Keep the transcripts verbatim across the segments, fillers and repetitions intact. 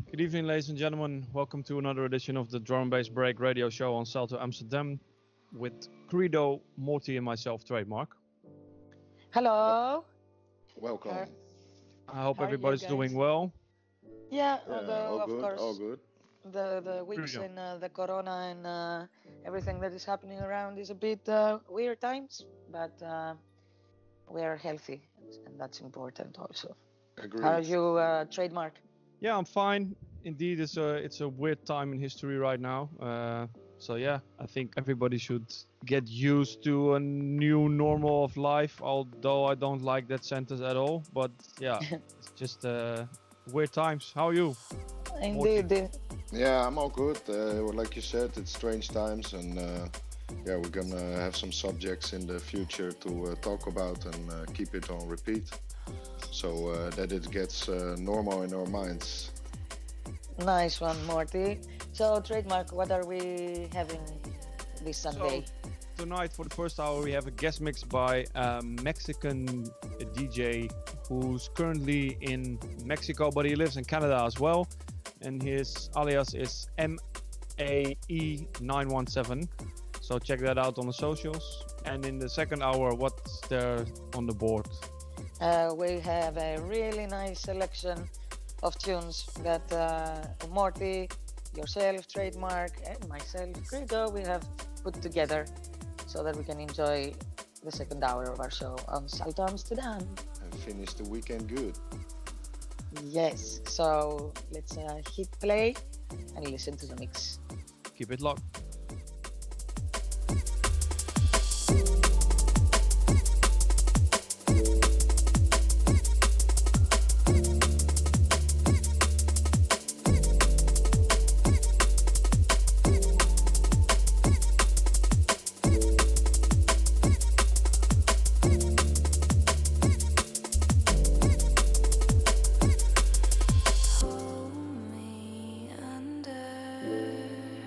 Good evening, ladies and gentlemen. Welcome to another edition of the Drum and Bass Break radio show on Salto Amsterdam with Credo, Morty, and myself, Trademark. Hello. Welcome. How, I hope how are you everybody's guys? doing well. Yeah, Yeah, although all of good, course all good. the the weeks Credo. in uh, the corona and uh, everything that is happening around is a bit uh, weird times, but uh, we are healthy and that's important also. How Agreed. are you, uh, Trademark? Yeah, I'm fine. Indeed, it's a it's a weird time in history right now. Uh, so yeah, I think everybody should get used to a new normal of life. Although I don't like that sentence at all, but yeah, it's just uh, weird times. How are you? Indeed. uh, Yeah, I'm all good. Uh, well, like you said, it's strange times, and uh, yeah, we're gonna have some subjects in the future to uh, talk about and uh, keep it on repeat, so uh, that it gets uh, normal in our minds. Nice one, Morty. So, Trademark, what are we having this Sunday? So tonight for the first hour we have a guest mix by a Mexican D J who's currently in Mexico, but he lives in Canada as well, and his alias is M A E nine one seven. So check that out on the socials. And in the second hour, what's there on the board? Uh, we have a really nice selection of tunes that uh, Morty, yourself, Trademark, and myself, Credo, we have put together so that we can enjoy the second hour of our show on Salto Amsterdam. And finish the weekend good. Yes, so let's uh, hit play and listen to the mix. Keep it locked. Hold me under.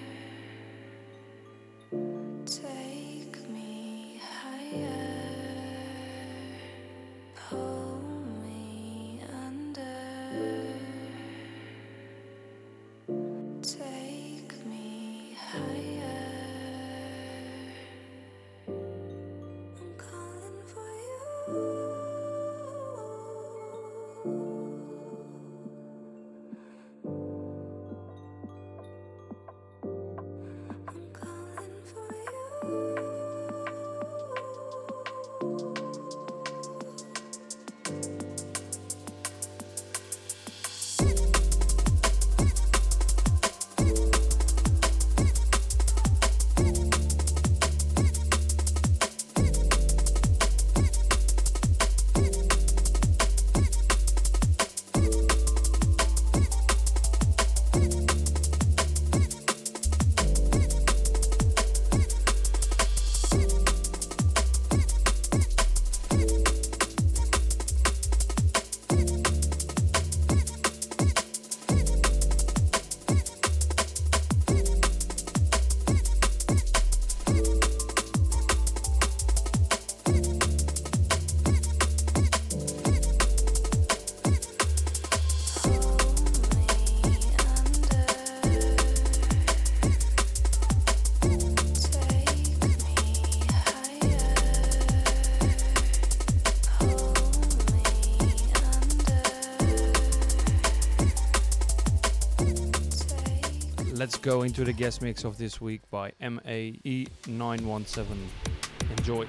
Let's go into the guest mix of this week by M A E nine one seven. Enjoy.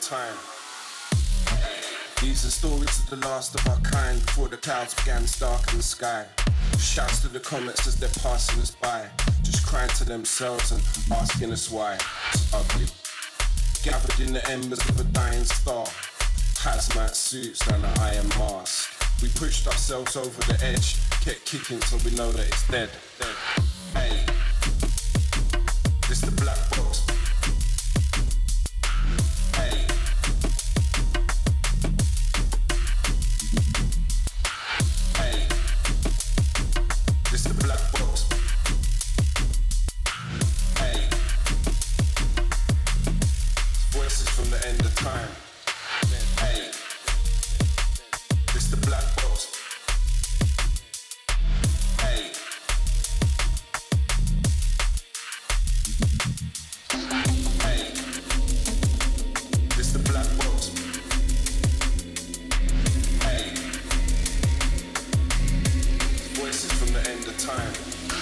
time. These are stories of the last of our kind, before the clouds began to darken the sky. Shouts to the comets as they're passing us by, just crying to themselves and asking us why. It's ugly. Gathered in the embers of a dying star, hazmat suits and an iron mask. We pushed ourselves over the edge, kept kicking till we know that it's dead. dead. Hey, this the black box. Hey. Hey. This the black box. Hey. Voices from the end of time. Hey. This the black box. Hey. Hey. This the black box. Hey. Voices from the end of time.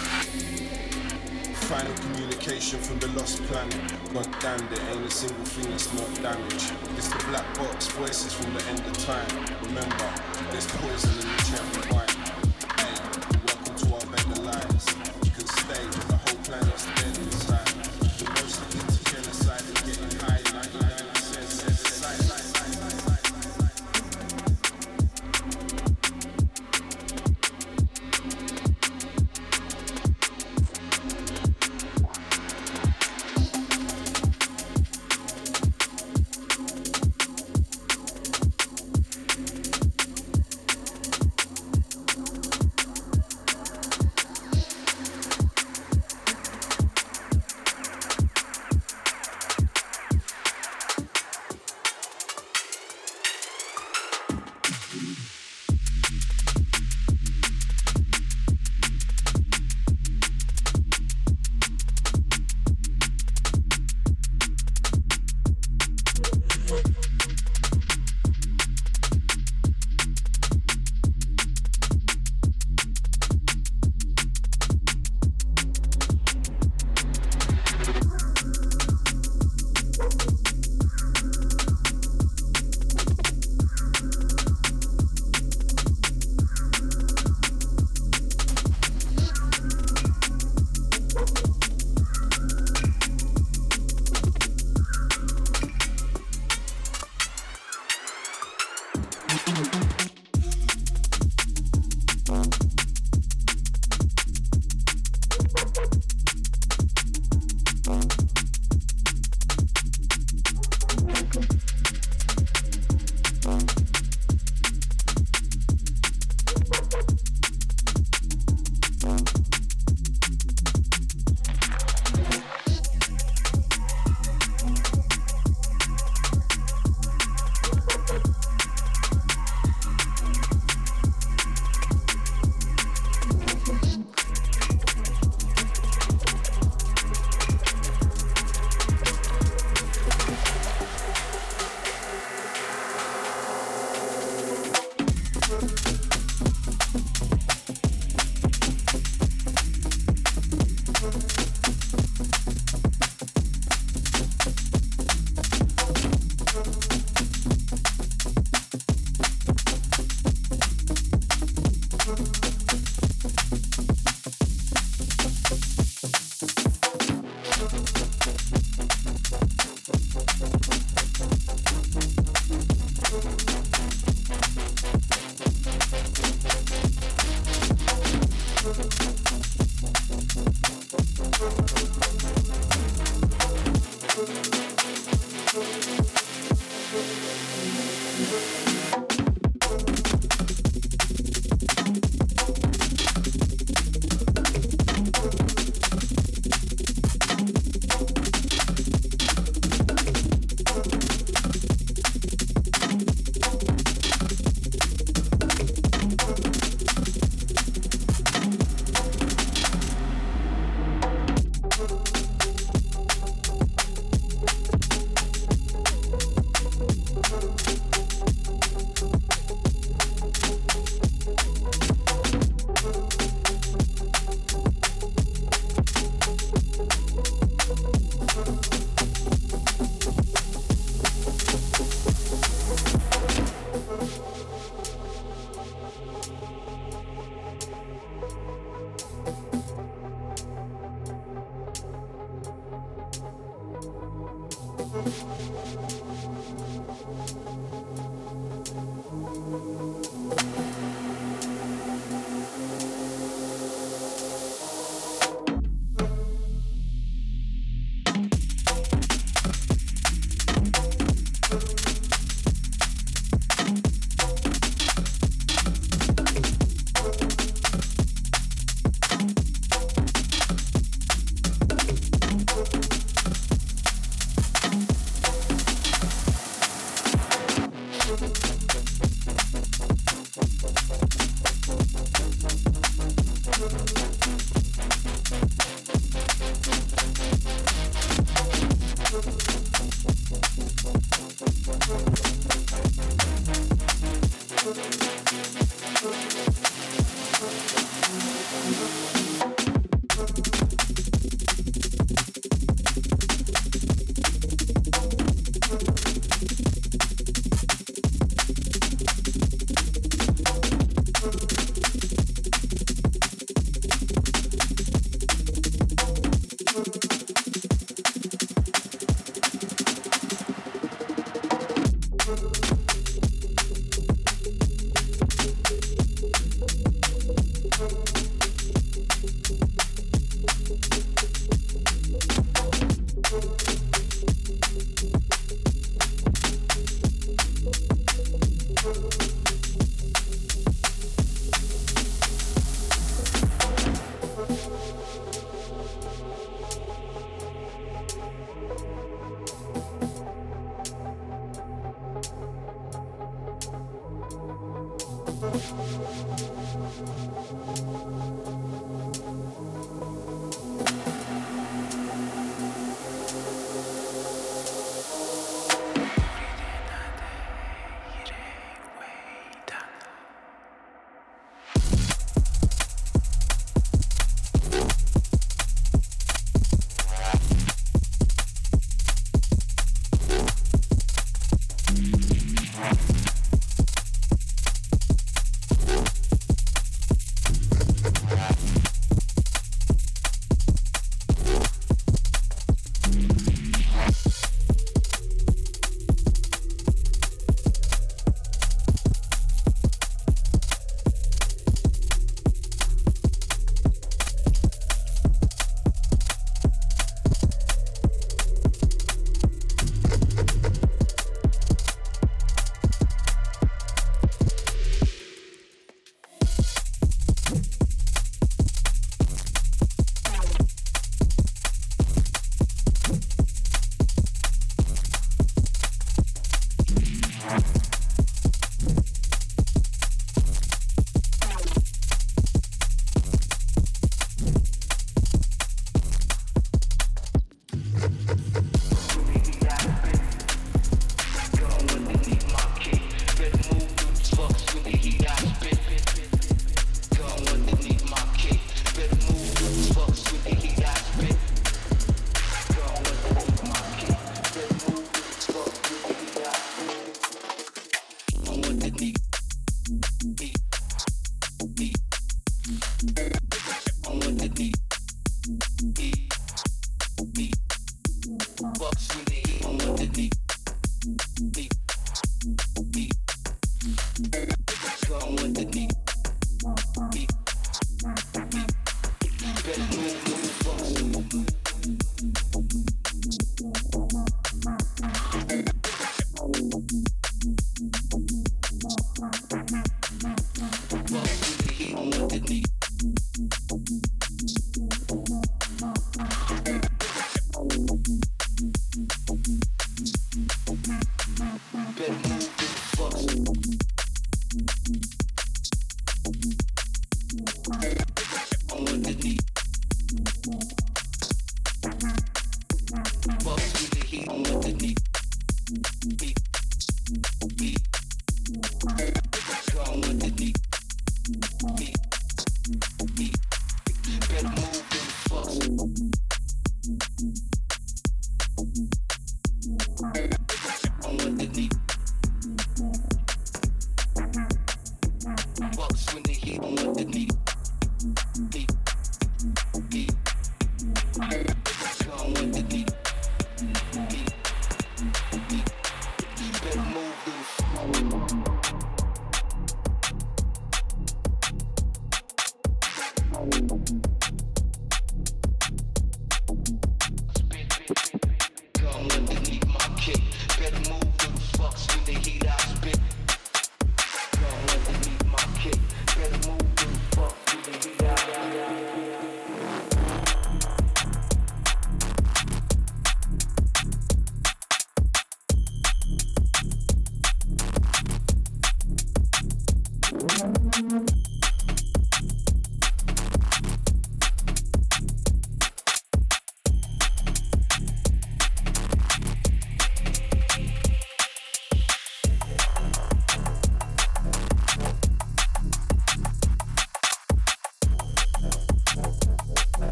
Final communication from the lost planet. God damn, there ain't a single thing that's not damaged. It's the black box, voices from the end of time. Remember, there's poison in the cherry wine. Hey, welcome to our better lives. You can stay, but the whole planet's dead inside. We're mostly into genocide and getting high. ninety-nine percent says it's silent.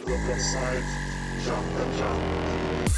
look inside, jump and jump.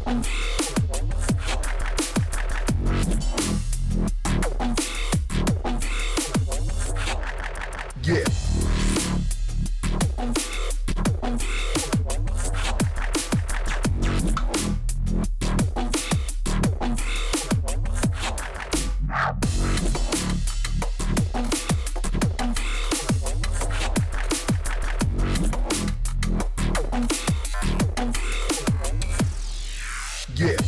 Yeah. Yeah.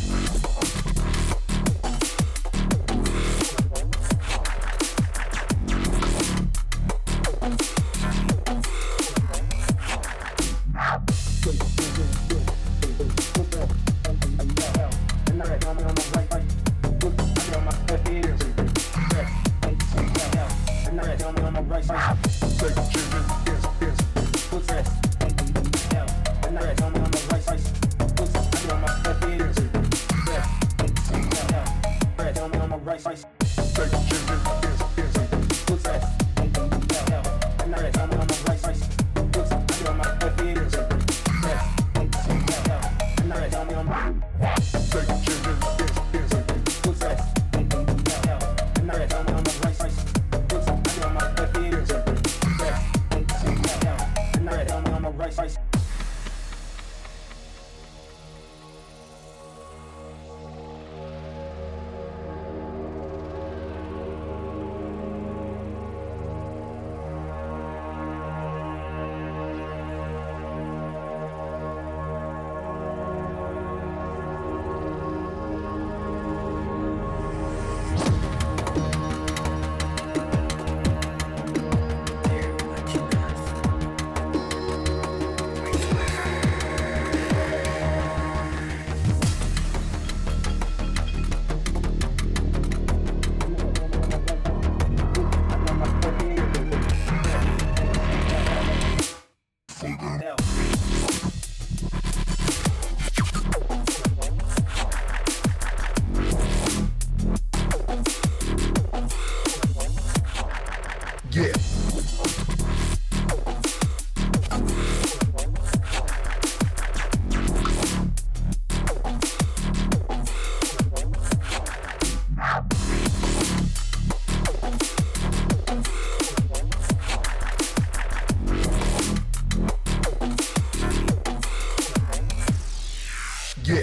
Yeah. Yeah.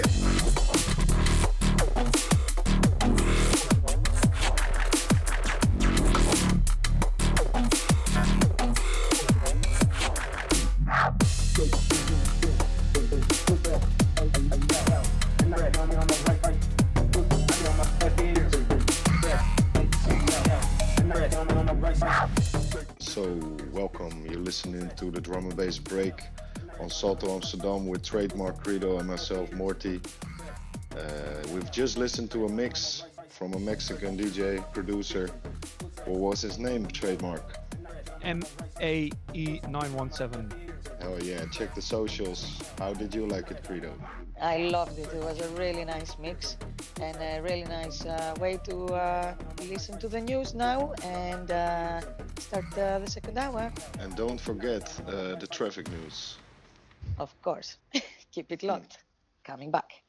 So, welcome. You're listening to the Drum and Bass Break on Salto Amsterdam with Trademark Credo and myself, Morty. Uh, we've just listened to a mix from a Mexican D J producer. What was his name, Trademark? M A E nine one seven. Hell yeah, check the socials. How did you like it, Credo? I loved it. It was a really nice mix and a really nice uh, way to uh, listen to the news now and uh, start uh, the second hour. And don't forget uh, the traffic news. Of course. Keep it locked. Coming back.